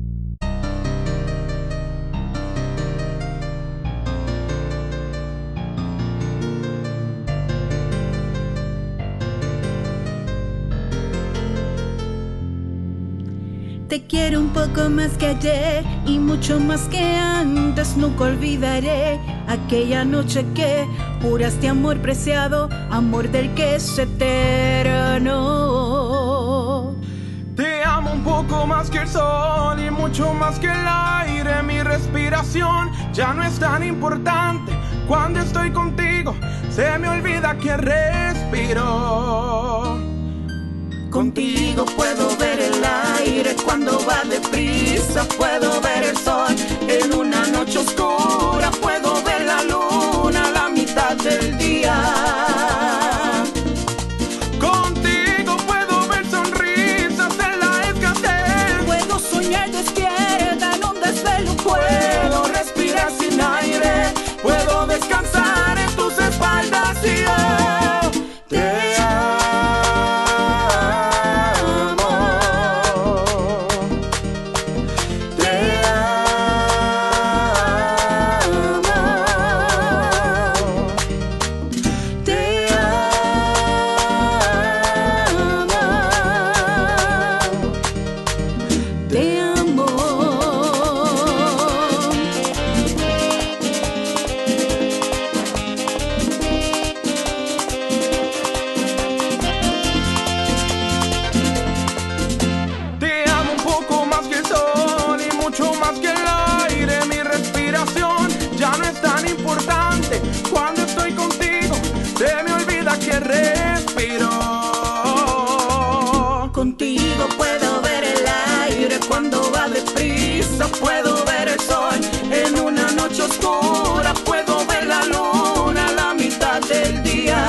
Te quiero un poco más que ayer y mucho más que antes. Nunca olvidaré aquella noche que juraste amor preciado, amor del que es eterno. Te amo un poco más que el sol y mucho más que el aire. Mi respiración ya no es tan importante. Cuando estoy contigo se me olvida que respiro. Contigo puedo ver el aire cuando va deprisa. Puedo ver el sol en una noche oscura. Puedo ver la luna a la mitad del día. Contigo puedo ver sonrisas en la escasez. Puedo soñar despierta en un desvelo. Puedo respirar sin aire. Puedo descansar en tus espaldas y yo te amo. Contigo puedo ver el aire cuando va deprisa. Puedo ver el sol en una noche oscura. Puedo ver la luna a la mitad del día.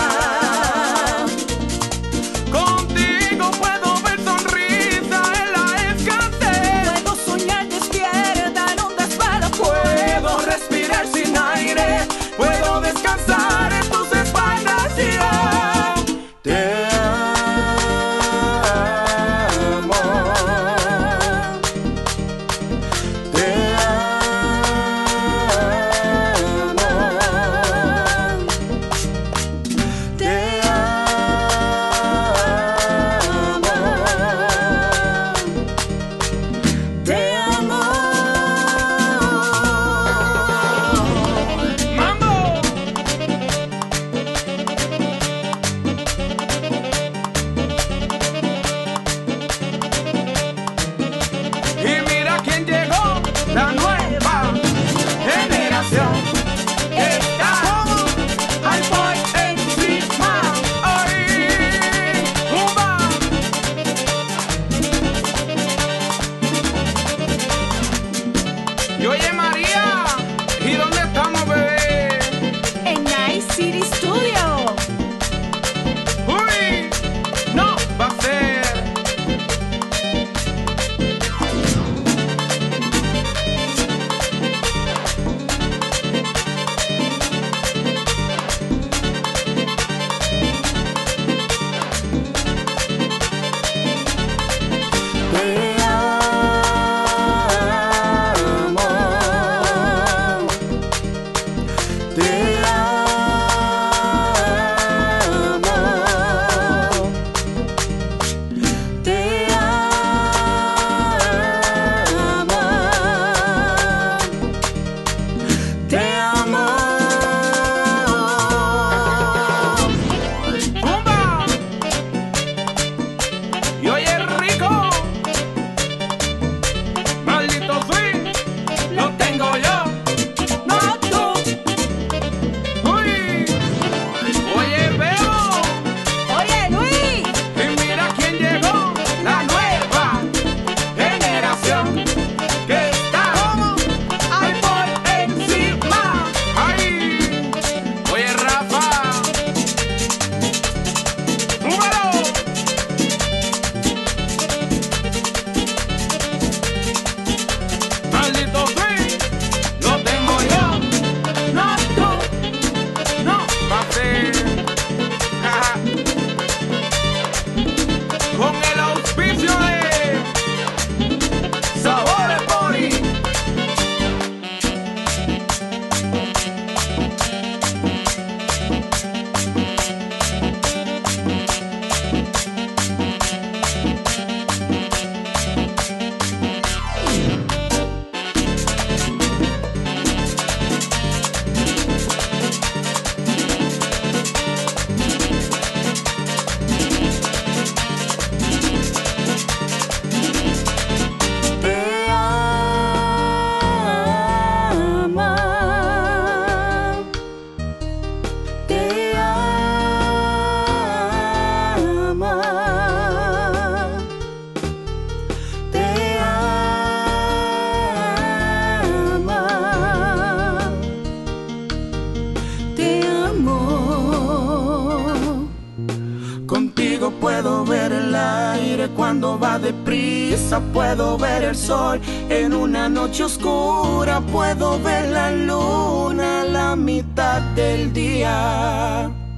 Contigo puedo ver sonrisa en la escasez. Puedo soñar despierta en cuando va deprisa puedo ver el sol. En una noche oscura puedo ver la luna a la mitad del día.